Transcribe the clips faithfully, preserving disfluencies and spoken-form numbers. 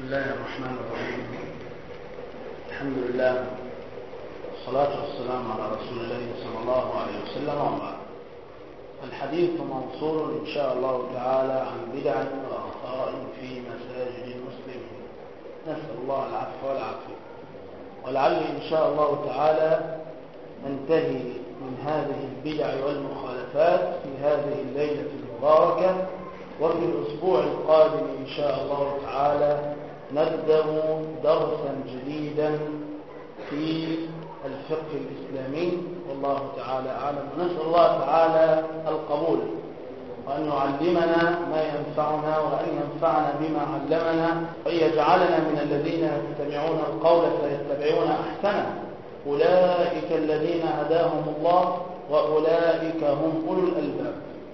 الله الرحمن الرحيم. الحمد لله والصلاة والسلام على رسول الله صلى الله عليه وسلم. وبعد، الحديث موصول إن شاء الله تعالى عن بدع وأخطاء في مساجد المسلمين، نسأل الله العفو والعافية. ولعل إن شاء الله تعالى ننتهي من هذه البدع والمخالفات في هذه الليلة المباركة، وفي الأسبوع القادم إن شاء الله تعالى نبدأ درسا جديدا في الفقه الإسلامي، والله تعالى أعلم. ونسأل الله تعالى القبول، وأن يعلمنا ما ينفعنا، وأن ينفعنا بما علمنا، وأن يجعلنا من الذين يستمعون القول فيتبعون أحسنه. أولئك الذين هداهم الله وأولئك هم أولو الألباب.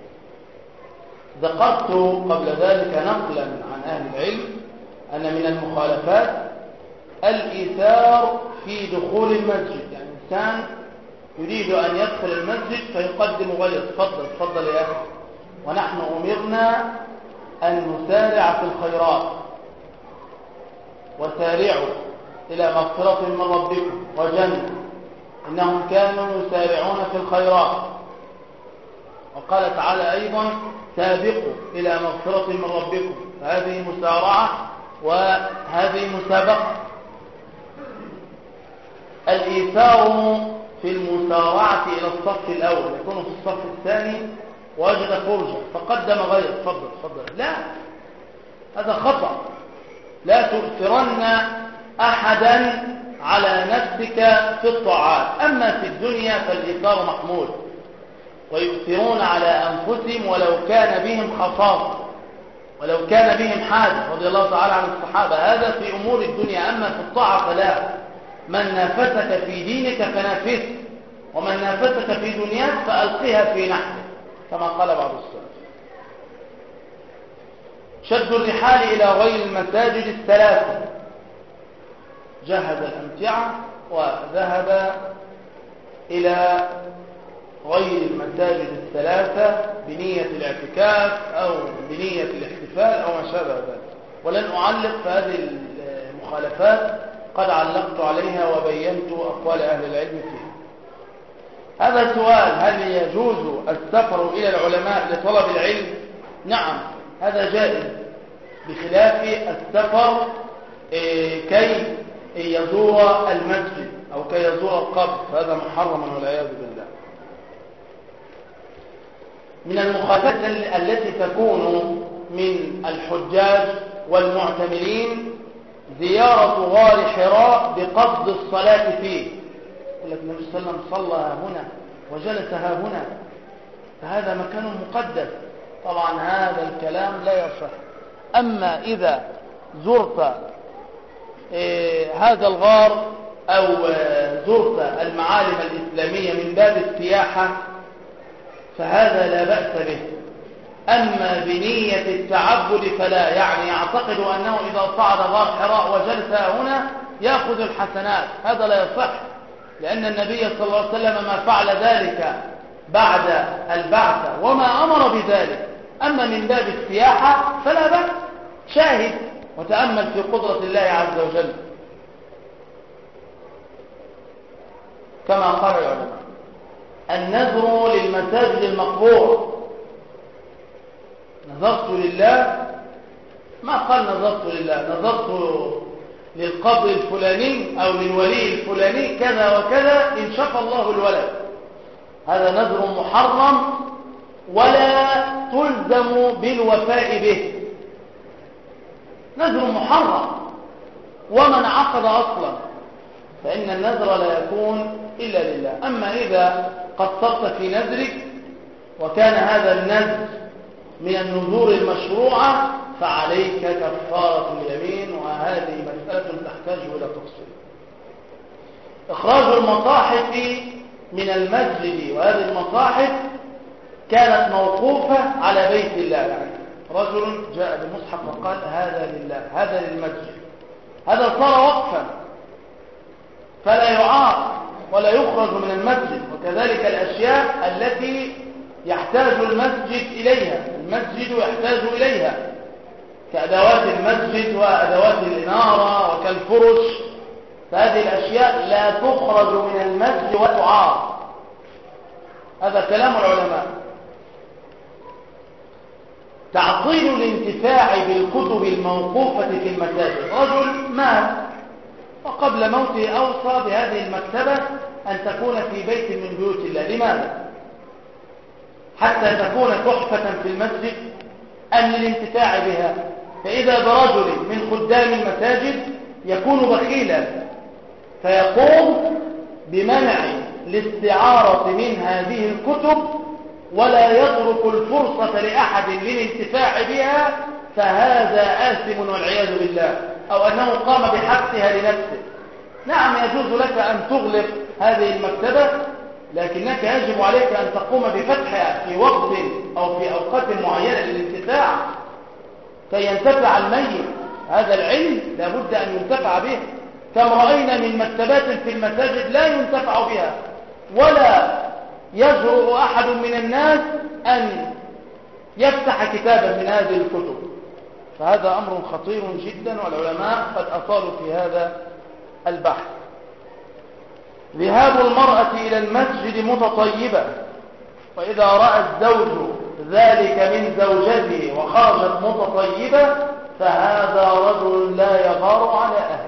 ذكرت قبل ذلك نقلا عن أهل العلم أن من المخالفات الإيثار في دخول المسجد، يعني إنسان يريد أن يدخل المسجد فيقدم غيره، تفضل تفضل يا أخي، ونحن أمرنا أن نسارع في الخيرات، وسارعوا إلى مغفرة من ربكم وجنة إنهم كانوا يسارعون في الخيرات. وقال تعالى أيضا سابقوا إلى مغفرة من ربكم، فهذه مسارعة وهذه مسابقة. الإيثار في المسارعة إلى الصف الأول، يكون في الصف الثاني وجد فرجة فقدم غيره، تفضل تفضل، لا، هذا خطأ. لا تؤثرن أحدا على نفسك في الطاعات. أما في الدنيا فالإيثار محمود، ويؤثرون على أنفسهم ولو كان بهم خصاصة، ولو كان بهم حاجة، رضي الله تعالى عن الصحابة. هذا في أمور الدنيا. أما في الطاعة فلا. من نافسك في دينك فنافسه، ومن نافسك في دنياك فألقها في نحره، كما قال بعض السلف. شد الرحال إلى غير المساجد الثلاثة، جهز الأمتعة وذهب إلى غير المساجد الثلاثة بنية الاعتكاف أو بنية الاحتفال أو ما شابه ذلك. ولن أعلق في هذه المخالفات، قد علقت عليها وبينت أقوال أهل العلم فيها. هذا سؤال: هل يجوز السفر إلى العلماء لطلب العلم؟ نعم، هذا جائز، بخلاف السفر كي يزور المسجد أو كي يزور القبر، فهذا محرم والعياذ بالله. من المخالفات التي تكون من الحجاج والمعتمرين زيارة غار حراء بقصد الصلاة فيه. يقول لك النبي صلى الله عليه وسلم صلى هنا وجلس ها هنا، فهذا مكان مقدس. طبعا هذا الكلام لا يصح. أما إذا زرت إيه هذا الغار أو زرت المعالم الإسلامية من باب السياحة فهذا لا بأس به. أما بنية التعبد فلا، يعني يعتقد أنه إذا صعد غار حراء وجلس هنا يأخذ الحسنات، هذا لا يصح، لأن النبي صلى الله عليه وسلم ما فعل ذلك بعد البعثة وما أمر بذلك. أما من باب السياحة فلا بأس، شاهد وتأمل في قدرة الله عز وجل. كما قال العلماء: النذر للمساجد المقبور. نذرت لله، ما قال نذرت لله، نذرت للقبر الفلاني أو للولي الفلاني كذا وكذا إن شفى الله الولد. هذا نذر محرم ولا تلزم بالوفاء به، نذر محرم. ومن عقد أصلا فإن النذر لا يكون إلا لله. أما إذا قصرت في نذرك وكان هذا النذر من النذور المشروعة فعليك كفارة اليمين، وهذه مسألة تحتاج إلى تفصيل. إخراج المصاحف من المسجد، وهذه المصاحف كانت موقوفة على بيت الله، يعني رجل جاء بمصحف وقال هذا لله، هذا للمسجد، هذا صار وقفا فلا يعاق ولا يخرج من المسجد. وكذلك الأشياء التي يحتاج المسجد إليها، المسجد يحتاج إليها، كأدوات المسجد وأدوات الإنارة وكالفرش، فهذه الأشياء لا تخرج من المسجد وتعار. هذا كلام العلماء. تعطيل الانتفاع بالكتب الموقوفة في المساجد. رجل مات وقبل موته أوصى بهذه المكتبة أن تكون في بيت من بيوت الله. لماذا؟ حتى تكون تحفة في المسجد أم للانتفاع بها؟ فإذا برجل من خدام المساجد يكون بخيلا فيقوم بمنع الاستعارة من هذه الكتب ولا يترك الفرصة لأحد للانتفاع بها، فهذا آثم والعياذ بالله، أو أنه قام بحبسها لنفسه. نعم يجوز لك أن تغلق هذه المكتبة، لكنك يجب عليك أن تقوم بفتحها في وقت أو في أوقات معينة للانتفاع كي ينتفع الميت. هذا العلم لابد أن ينتفع به. كم رأينا من مكتبات في المساجد لا ينتفع بها، ولا يجرؤ أحد من الناس أن يفتح كتابا من هذه الكتب. فهذا أمر خطير جدا، والعلماء قد أطالوا في هذا البحث. ذهاب المرأة إلى المسجد متطيبة، وإذا رأى الزوج ذلك من زوجته وخرجت متطيبة فهذا رجل لا يغار على أهله.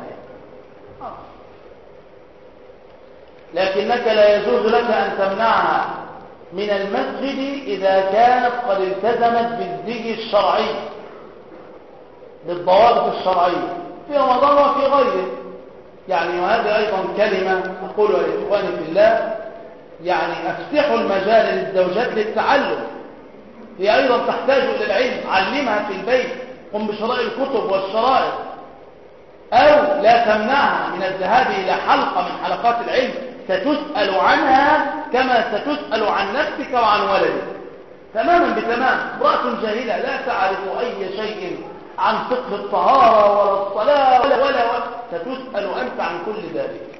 لكنك لا يجوز لك أن تمنعها من المسجد إذا كانت قد التزمت بالزي الشرعي، بالضوابط الشرعية في رمضان وفي غيره. يعني وهذه أيضا كلمة أقولها لإخواني في الله، يعني أفتحوا المجال للزوجات للتعلم. هي أيضا تحتاج إلى العلم، علمها في البيت، قم بشراء الكتب والشرائط، أو لا تمنعها من الذهاب إلى حلقة من حلقات العلم ستسأل عنها كما ستسأل عن نفسك وعن ولدك تماما بتمام. امرأة جاهلة لا تعرف أي شيء عن فقه الطهارة ولا الصلاة ولا ولا, ولا ستسأل أنت عن كل ذلك.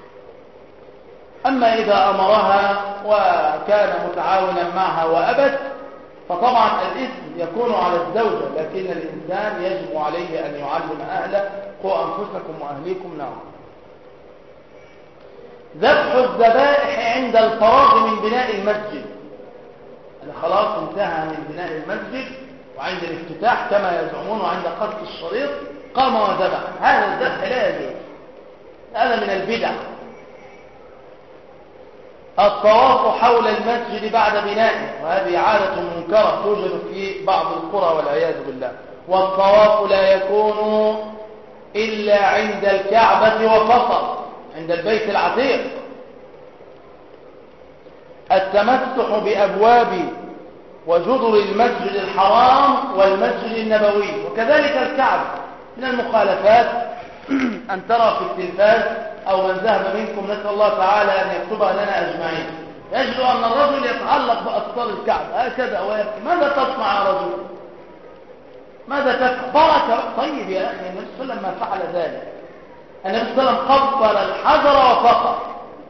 أما إذا أمرها وكان متعاونا معها وأبت فطبعا الإثم يكون على الزوجة، لكن الإنسان يجب عليه أن يعلم أهله قوا أنفسكم وأهليكم نارا. ذبح الذبائح عند الفراغ من بناء المسجد. أنا خلاص انتهى من بناء المسجد وعند الافتتاح كما يزعمون وعند قصد الشريط قام وذبح، هذا الذبح لا يجوز، هذا من البدع. الطواف حول المسجد بعد بنائه، وهذه عادة منكرة توجد في بعض القرى والعياذ بالله. والطواف لا يكون إلا عند الكعبة وفقط، عند البيت العتيق. التمسح بأبواب وجدر المسجد الحرام والمسجد النبوي وكذلك الكعبة. من المخالفات أن ترى في التلفاز أو من ذهب منكم نسأل الله تعالى أن يكتبها لنا أجمعين، يجد أن الرجل يتعلق بأسطار الكعبة هكذا ويبكي. ماذا تصنع يا رجل؟ ماذا تفعل؟ بركة. طيب يا أخي، النبي صلى الله عليه وسلم ما فعل ذلك. النبي صلى الله عليه وسلم قبل الحجر وفقط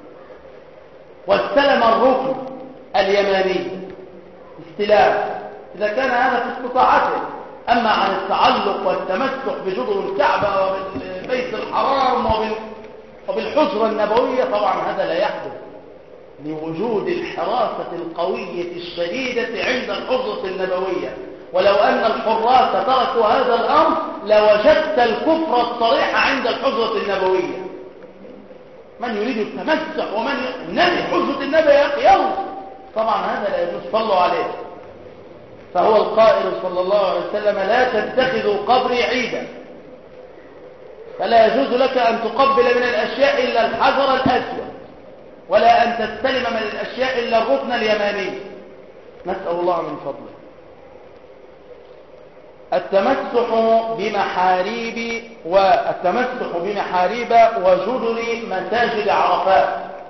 واستلم الركن اليماني استلام، إذا كان هذا في استطاعته. أما عن التعلق والتمسح بجدر الكعبة وبالبيت الحرام وبالحجرة النبوية طبعا هذا لا يحدث لوجود الحراسة القوية الشديدة عند الحجرة النبوية. ولو أن الحراس تركوا هذا الأمر لوجدت الكفر الصريح عند الحجرة النبوية. من يريد التمسح ومن النبي حجرة النبي يا أخي يوم، طبعا هذا لا يجوز، صلوا عليه. فهو القائل صلى الله عليه وسلم لا تتخذوا قبري عيدا، فلا يجوز لك أن تقبل من الأشياء إلا الحجر الأسود، ولا أن تستلم من الأشياء إلا الركن اليماني. نسأل الله من فضله. التمسح بمحاريب والتمسح بمحاريب وجدر مساجد عرفات.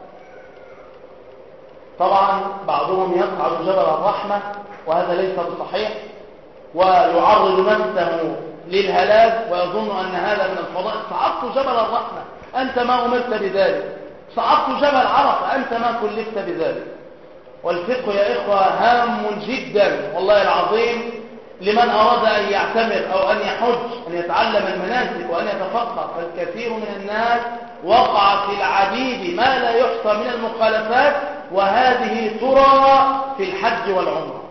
طبعا بعضهم يصعد جبل الرحمة وهذا ليس بصحيح، ويعرض نفسه للهلاك ويظن أن هذا من الفضائل. صعدت جبل الرحمة، أنت ما أمرت بذلك. صعدت جبل عرفة، أنت ما كلفت بذلك. والفقه يا إخوة هام جدا والله العظيم، لمن أراد أن يعتمر أو أن يحج أن يتعلم المناسك وأن يتفقه. فالكثير من الناس وقع في العديد ما لا يحصى من المخالفات، وهذه ترى في الحج والعمرة.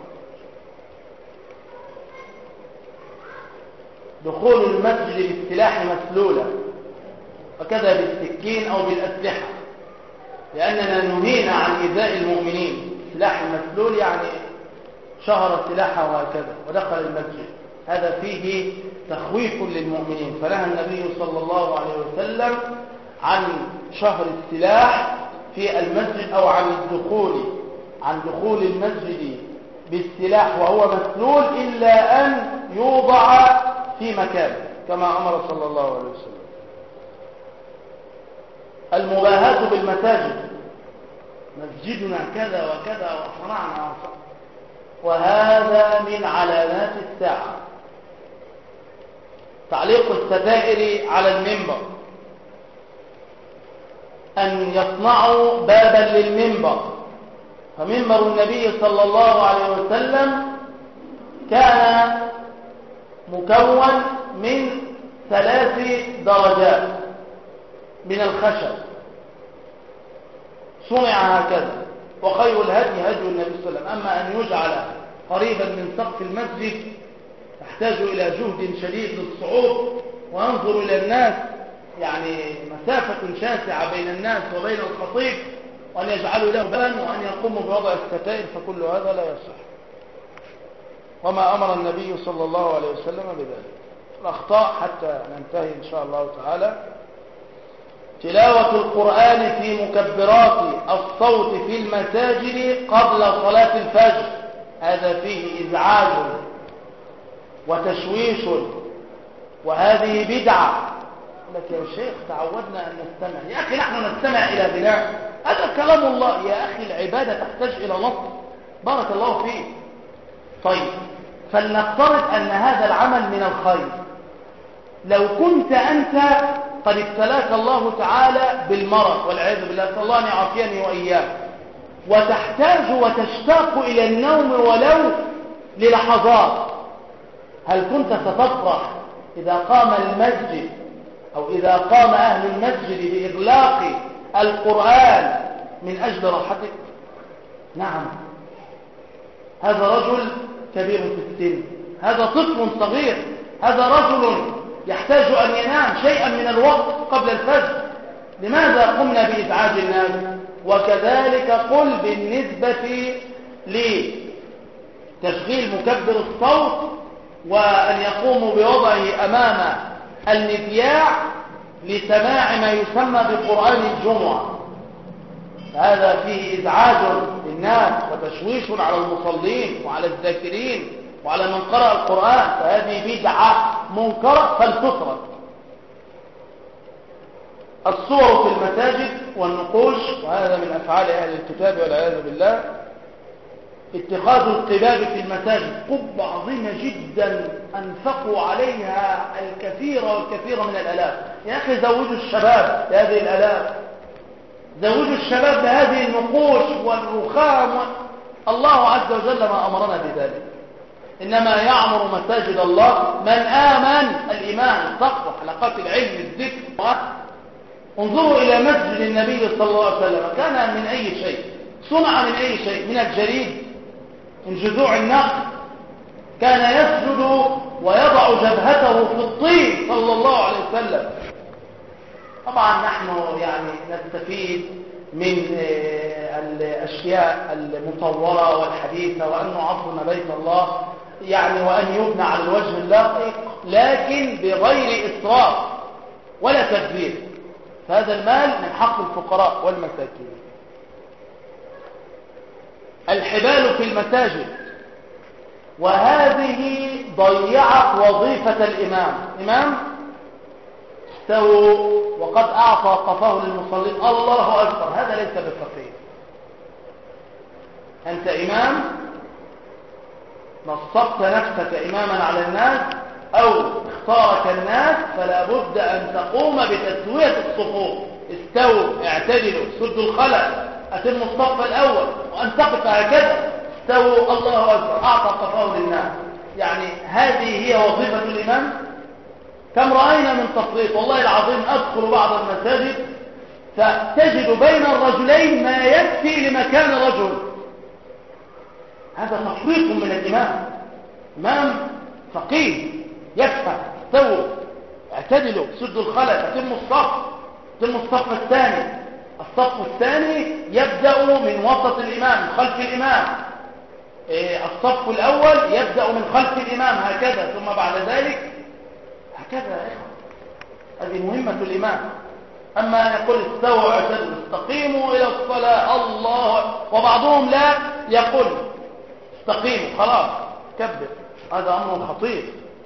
دخول المسجد بالسلاح مسلولة، وكذا بالسكين أو بالأسلحة، لأننا نهينا عن إيذاء المؤمنين. السلاح المسلول يعني شهر سلاحه وهكذا ودخل المسجد، هذا فيه تخويف للمؤمنين. فنهى النبي صلى الله عليه وسلم عن شهر السلاح في المسجد أو عن الدخول عن دخول المسجد بالسلاح وهو مسلول إلا أن يوضع في مكان كما أمر صلى الله عليه وسلم. المباهاة بالمساجد، مسجدنا كذا وكذا وصنعنا، وهذا من علامات الساعة. تعليق الستائر على المنبر، أن يصنعوا بابا للمنبر. فمنبر النبي صلى الله عليه وسلم كان مكون من ثلاث درجات من الخشب، صنع هكذا. وخير الهدي هدي النبي صلى الله عليه وسلم. أما أن يجعل قريبا من سقف المسجد يحتاج إلى جهد شديد للصعود، وينظر إلى الناس، يعني مسافة شاسعة بين الناس وبين الخطيب، وأن يجعلوا له بان وأن يقوموا بوضع الستائر، فكل هذا لا يصح، وما أمر النبي صلى الله عليه وسلم بذلك. الأخطاء حتى ننتهي إن شاء الله تعالى: تلاوة القرآن في مكبرات الصوت في المساجد قبل صلاة الفجر، هذا فيه إزعاج وتشويش، وهذه بدعة. لك يا شيخ تعودنا أن نستمع. يا أخي نحن نستمع إلى غناء، هذا كلام الله. يا أخي العبادة تحتاج إلى نص، بارك الله فيك. طيب، فلنفترض أن هذا العمل من الخير. لو كنت أنت قد ابتلاك الله تعالى بالمرض والعياذ بالله، صلى الله أن يعافيني وإياك، وتحتاج وتشتاق إلى النوم ولو للحظات، هل كنت ستفرح إذا قام المسجد أو إذا قام أهل المسجد بإغلاق القرآن من أجل راحتك؟ نعم، هذا رجل كبير في السن، هذا طفل صغير، هذا رجل يحتاج أن ينام شيئا من الوقت قبل الفجر. لماذا قمنا بإزعاج الناس؟ وكذلك قل بالنسبة لتشغيل مكبر الصوت وأن يقوموا بوضعه أمام المذياع لسماع ما يسمى بقرآن الجمعة، هذا فيه إزعاج للناس وتشويش على المصلين وعلى الذاكرين وعلى من قرأ القرآن، فهذه بدعة منكرة فلتترك. الصور في المساجد والنقوش، وهذا من أفعال أهل الكتاب والعياذ بالله. اتخاذ القباب في المساجد، قبة عظيمة جدا أنفقوا عليها الكثير والكثير من الآلاف. يا أخي زوجوا الشباب بهذه الآلاف، زوجوا الشباب بهذه النقوش والرخام. الله عز وجل ما أمرنا بذلك. إنما يعمر مساجد الله من آمن، الإيمان، التقوى، حلقات العلم، الذكر. انظروا إلى مسجد النبي صلى الله عليه وسلم، كان من أي شيء؟ صنع من أي شيء؟ من الجليد، من جذوع النخل. كان يسجد ويضع جبهته في الطين صلى الله عليه وسلم. طبعا نحن يعني نستفيد من الأشياء المطورة والحديثة، وأن نعظم بيت الله يعني وأن يبنى على الوجه اللائق، لكن بغير إسراف ولا تبذير. فهذا المال من حق الفقراء والمساكين. الحبال في المساجد، وهذه ضيعت وظيفة الإمام. إمام استووا وقد أعطى قفاه للمصلين، الله أكبر، هذا ليس بفقيه. أنت إمام، نصبت نفسك إماما على الناس أو اختارك الناس، فلا بد أن تقوم بتسوية الصفوف. استووا، اعتدلوا، سدوا الخلل، أتموا الصف الأول، وأن تقف هكذا، استووا، الله أكبر، أعطى قفاه للناس. يعني هذه هي وظيفة الإمام. كم رأينا من تفريط، والله العظيم أدخل بعض المساجد فتجد بين الرجلين ما يكفي لمكان رجل. هذا تفريط من الإمام. إمام فقيه يفهم، استووا، اعتدلوا، سدوا الخلل، اتموا الصف، اتموا الصف الثاني. الصف الثاني يبدأ من وسط الإمام، من خلف الإمام. الصف الأول يبدأ من خلف الإمام هكذا، ثم بعد ذلك هكذا يا إخوة. هذه مهمة الإمام. أما أن يقول استووا اعتدلوا استقيموا إلى الصلاة الله، وبعضهم لا يقول استقيموا خلاص كبر، هذا أمر خطير.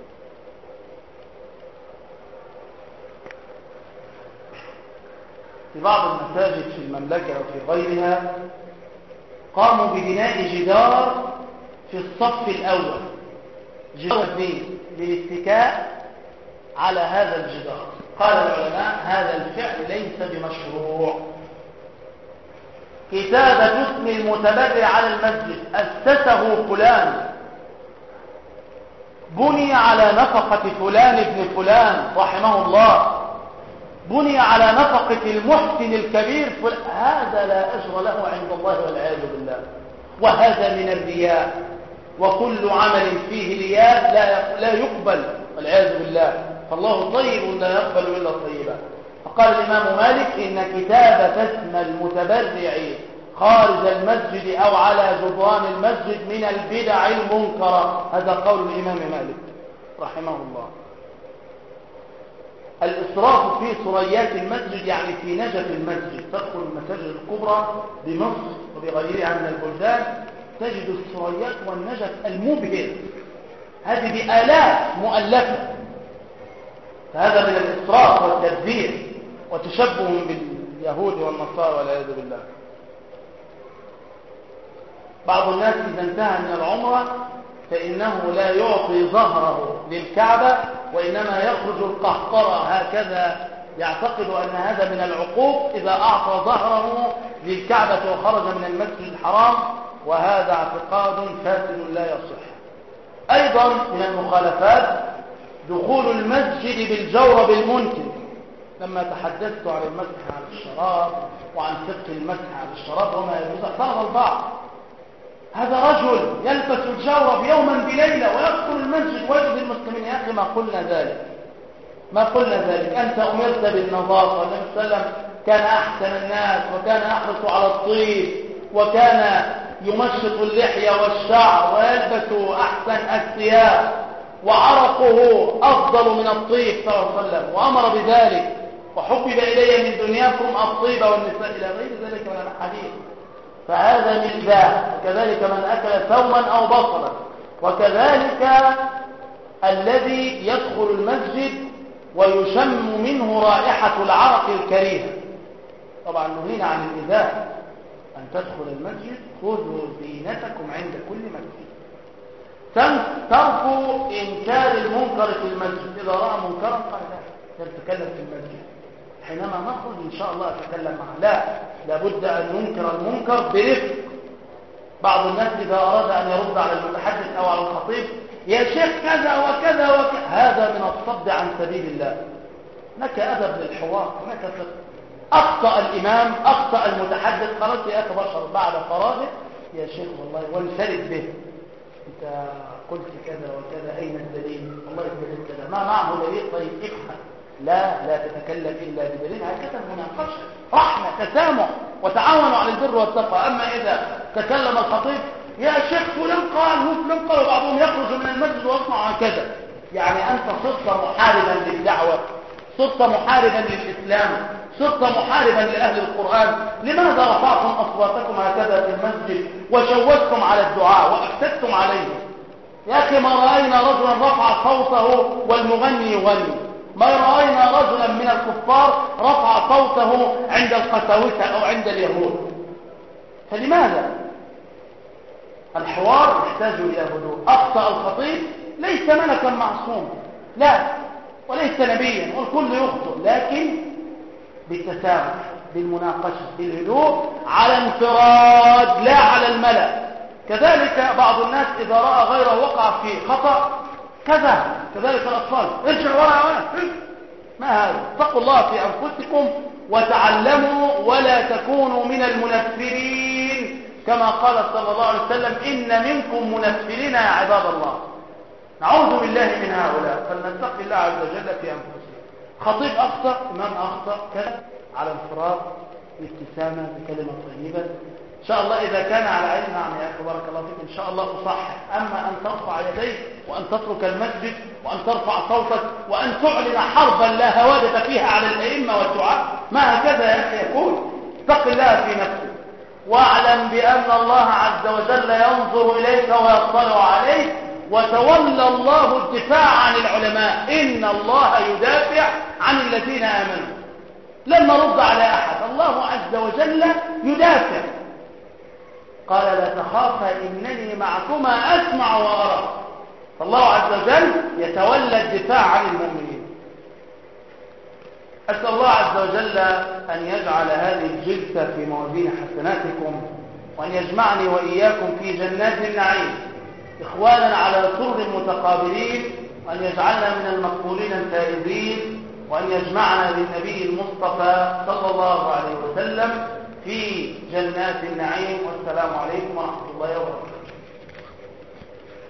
في بعض المساجد في المملكة وفي غيرها قاموا ببناء جدار في الصف الأول، جدار الدين للاتكاء على هذا الجدار. قال العلماء هذا الفعل ليس بمشروع. كتابة اسم المتبرع على المسجد أسسه فلان، بني على نفقة فلان ابن فلان رحمه الله، بني على نفقة المحسن الكبير فلان، هذا لا أجر له عند الله والعياذ بالله. وهذا من الرياء، وكل عمل فيه رياء لا لا يقبل والعياذ بالله. فالله طيب لا يقبل إلا طيبا. فقال الإمام مالك إن كتابة اسم المتبرع خارج المسجد أو على جدران المسجد من البدع المنكرة. هذا قول الإمام مالك رحمه الله. الإسراف في ثريات المسجد يعني في نجف المسجد. تدخل المساجد الكبرى بمصر وبغيرها من البلدان تجد الثريات والنجف المبهر، هذه بآلاف مؤلفة. فهذا من الإسراف والتدبير وتشبه باليهود والنصارى والعياذ بالله. بعض الناس إذا انتهى من العمرة فإنه لا يعطي ظهره للكعبة، وإنما يخرج القهقرة هكذا، يعتقد أن هذا من العقوق إذا أعطى ظهره للكعبة وخرج من المسجد الحرام، وهذا اعتقاد فاسد لا يصح. أيضا من المخالفات دخول المسجد بالجورب المنتن. لما تحدثت عن المسح على الشراب وعن فقه المسح على الشراب وما يجوز، اعترض البعض هذا رجل يلبس الجورب يوما بليلة ويدخل المسجد ويجد المسلمين. يا أخي ما قلنا ذلك، ما قلنا ذلك. أنت أمرت بالنظافة. النبي صلى الله عليه وسلم كان أحسن الناس وكان يحرص على الطيب وكان يمشط اللحية والشعر ويلبس أحسن الثياب وعرقه أفضل من الطيب صلى الله عليه وسلم، وأمر بذلك. وحبب إلي من دنياكم الطيب والنساء إلى غير ذلك من الحديث. فهذا من ذا. وكذلك من أكل ثوما أو بصلا، وكذلك الذي يدخل المسجد ويشم منه رائحة العرق الكريهة. طبعا نهينا عن الإذاء. أن تدخل المسجد خذوا زينتكم عند كل مسجد. ترك إنكار المنكر في المسجد. إذا رأى منكرا قال لا يتكلم في المسجد. حينما نخرج إن شاء الله أتكلم معه. لا، لابد أن ننكر المنكر برفق. بعض الناس إذا أراد أن يرد على المتحدث أو على الخطيب يا شيخ كذا وكذا وكذا، هذا من الصد عن سبيل الله. هناك أدب للحوار، هناك فقه. أخطأ الإمام، أخطأ المتحدث، خلاص يا أخي بشر بعد فراغه يا شيخ والله وانفرد به. أنت قلت كذا وكذا، أين الدليل؟ والله الدليل كذا، ما معه دليل، طيب افهم. لا لا تتكلم إلا بدليل. هكذا المناقشة رحمة تسامح وتعاونوا على البر والتقوى. أما إذا تكلم الخطيب يا شيخ فلان قال هو فلان قال، وبعضهم يخرج من المسجد ويصنع هكذا، يعني أنت صرت محاربا للدعوة، صرت محاربا للإسلام، صرت محاربا لأهل القرآن. لماذا رفعتم أصواتكم هكذا في المسجد وشوشتم على الدعاء وأفسدتم عليه؟ يا أخي ما رأينا رجلا رفع صوته والمغني يغني، ما رأينا رجلا من الكفار رفع صوته عند القساوسة أو عند اليهود. فلماذا؟ الحوار يحتاج إلى هدوء. أخطأ الخطيب ليس ملكا معصوم، لا، وليس نبيا، والكل يخطئ، لكن بالتسامح، بالمناقشة، بالهدوء، على انفراد لا على الملأ. كذلك بعض الناس إذا رأى غيره وقع في خطأ كذا، كذلك الأطفال ارجع وراء، ما هذا؟ اتقوا الله في أنفسكم وتعلموا ولا تكونوا من المنفرين، كما قال صلى الله عليه وسلم إن منكم منفرين يا عباد الله. نعوذ بالله من هؤلاء، فلنتقي الله عز وجل في أنفسنا. خطيب أخطأ، إمام أخطأ، كذا على انفراد بابتسامة بكلمة طيبة إن شاء الله. إذا كان على علم، نعم يا أخي بارك الله فيك، إن شاء الله تصحح. أما أن ترفع يديك وأن تترك المسجد وأن ترفع صوتك وأن تعلن حربا لا هوادة فيها على الأئمة والدعاء، ما هكذا يا أخي يكون. اتق الله في نفسك واعلم بأن الله عز وجل ينظر إليك ويطلع عليك، وتولى الله الدفاع عن العلماء. إن الله يدافع عن الذين آمنوا، لن نرد على أحد، الله عز وجل يدافع. قال لا تخافا إنني معكما أسمع وأرى. فالله عز وجل يتولى الدفاع عن المؤمنين. أسأل الله عز وجل أن يجعل هذه الجلسة في موازين حسناتكم، وأن يجمعني وإياكم في جنات النعيم إخوانا على سرر متقابلين، وأن يجعلنا من المقبولين الفائزين، وأن يجمعنا بالنبي المصطفى صلى الله عليه وسلم في جنات النعيم. والسلام عليكم ورحمة الله وبركاته.